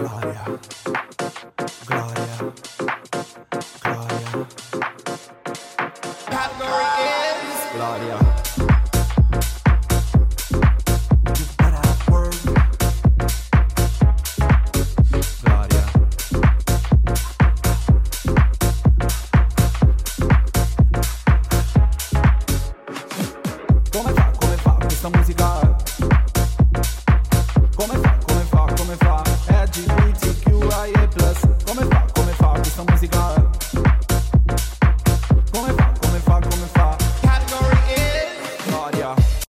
Gloria, Gloria, Gloria. Category is Gloria. You better work. Gloria. Come fa questa musica? Come fa?